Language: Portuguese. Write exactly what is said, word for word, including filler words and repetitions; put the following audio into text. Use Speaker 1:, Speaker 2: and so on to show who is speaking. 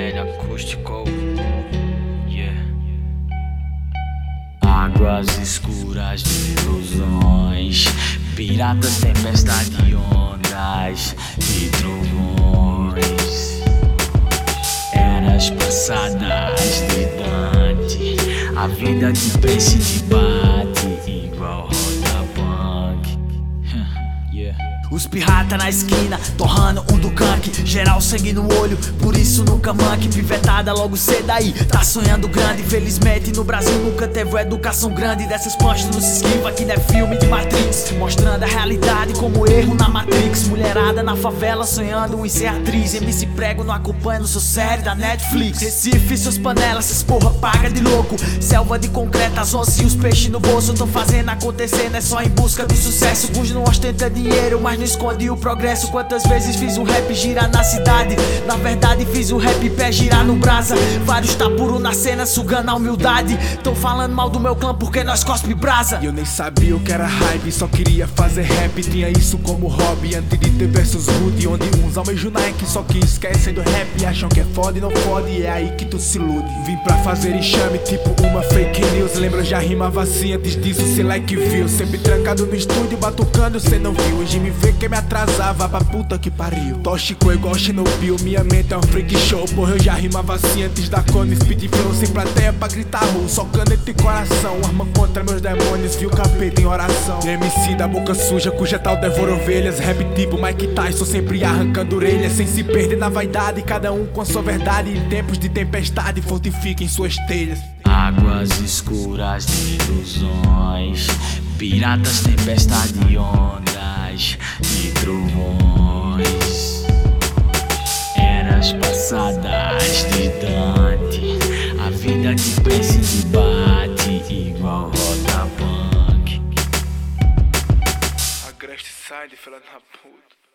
Speaker 1: L acústico, yeah. Águas escuras de ilusões, piratas, tempestade de ondas e trovões. Eras passadas de Dante, a vida que pensa e debate igual roda punk. Yeah. Os pirata na esquina, torrando um do gank, geral sangue no olho, por isso nunca manque. Pivetada logo cedo aí, tá sonhando grande. Infelizmente no Brasil nunca teve uma educação grande. Dessas postas não se esquiva, que não é filme de Matrix, mostrando a realidade como erro na Matrix. Mulherada na favela sonhando em ser atriz, M C prego não acompanha no seu série da Netflix. Recife, suas panelas, essas porra paga de louco. Selva de concreto, as onças e os peixes no bolso. Tô fazendo acontecer, não é só em busca do sucesso. Cujo não ostenta dinheiro, mas não esconde o progresso. Quantas vezes fiz o rap girar na cidade, na verdade fiz o rap pé girar no brasa. Vários tá puro na cena sugando a humildade. Tão falando mal do meu clã porque nós cospe brasa.
Speaker 2: E eu nem sabia o que era hype, só queria fazer rap. Tinha isso como hobby antes de ter versos rude, onde uns almejam Nike, só que esquecem do rap e acham que é foda e não fode, e é aí que tu se ilude. Vim pra fazer enxame tipo uma fake news. Lembra, eu já rimava assim antes disso, cê like viu. Sempre trancado no estúdio, batucando, cê não viu. Hoje me vê que me atrasava pra puta que pariu. Tóxico igual Chernobyl, minha mente é um freak show. Porra, eu já rimava assim antes da Cone, speed flow. Sem plateia pra gritar roll, só caneta e coração. Arma contra meus demônios, viu capeta em oração. M C da boca suja, cuja tal devora ovelhas. Rap tipo Mike Tyson, sempre arrancando orelhas. Sem se perder na vaidade, cada um com a sua verdade. Em tempos de tempestade, fortifiquem suas telhas.
Speaker 1: Águas escuras de ilusões, piratas, tempestade de ondas e trovões. Eras passadas de Dante, a vida que pensa e debate igual roda punk.
Speaker 2: Agreste side, filha da puta.